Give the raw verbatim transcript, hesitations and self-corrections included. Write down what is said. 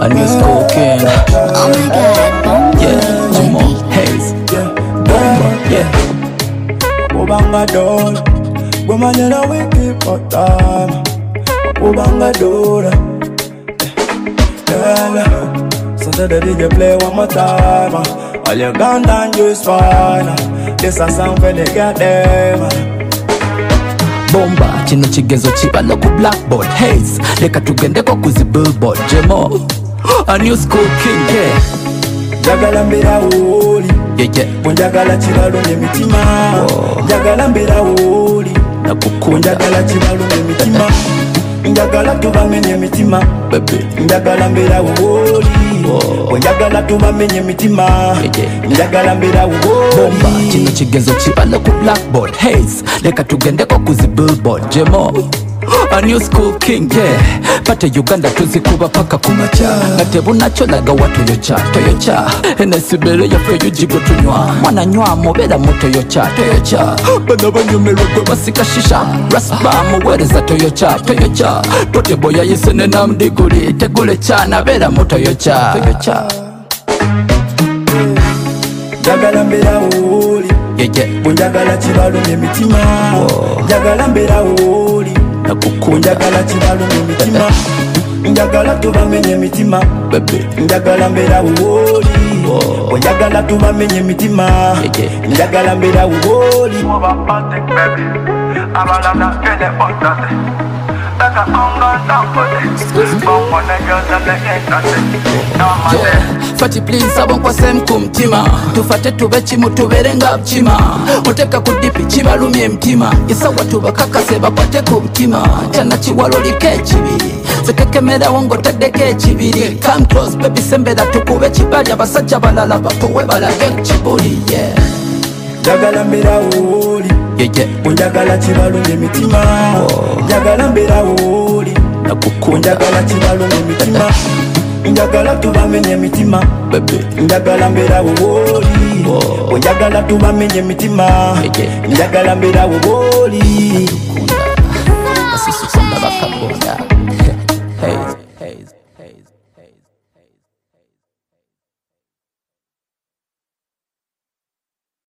a new school king. Oh my god, Bomba. Yeah, Jamal Hayes. Yeah, Bomba, yeah. Ubanga dola, gwemanyera wiki for time. Ubanga dola, yeah. So the D J play one more time. All your gun down just fine. This a song for the goddamn. Bomba, kino kigezo kibalo ku blackboard. Hayes, leka tugendeko ku zi billboard. Jamal, a new school king, yeah. Jagala mbera woli, yeah, yeah. Bunjagala chibalo ne mitima. Jagala mbera woli, nakukunda. Njagala chibalo ne mitima. Njagala tubamenye mitima. Baby, njagala mbera woli. Njagala tubamenye mitima. Njagala mbera woli. Bomba, kino kigezo kibalo ku blackboard. Hayes, leka tugendeko ku zi billboard. Jamal, a new school king, yeah. Pate Uganda tuzikuba paka kumacha. Gatebu nacho laga watu yocha, toyocha. Enesibere ya fe yujigo tunywa. Mwana nywa mobeda moto yocha, toyocha. Bana banyumere kwe basika shisha. Raspa muwereza toyocha, toyocha. Pote boya yisene na mdiguli. Tegule cha na beda moto yocha, toyocha. Jagala mbera woli, yeah, yeah. Bunjagala chibalo ne mitima. Jagala mbera woli, nakukunda. Njagala chibalo ne mitima. Njagala tubamenye mitima. Baby, njagala mbera woli. Njagala tubamenye mitima. Njagala mbera woli. Yeah, Fati please abon sem kumtima. Tufate tube chimu tuberenga chima. Oteka kudipi chibalumye mtima. Isa watu bakakase bakwate kumtima. Chana chiwalo like chibiri. Sekekemera wongo tedeke chibiri. Come close baby sembera tukube chibali. Abasajja balala bapowe balage chibuli, yeah. Jagala mbera woli, yeah, yeah. Bunjagala chibalumye mitima. Jagala mbera woli, nakukunda. Njagala chibalumye mitima. Njagala tubamenye mitima. Baby, njagala mbera woli. Njagala tubamenye mitima. Njagala mbera woli.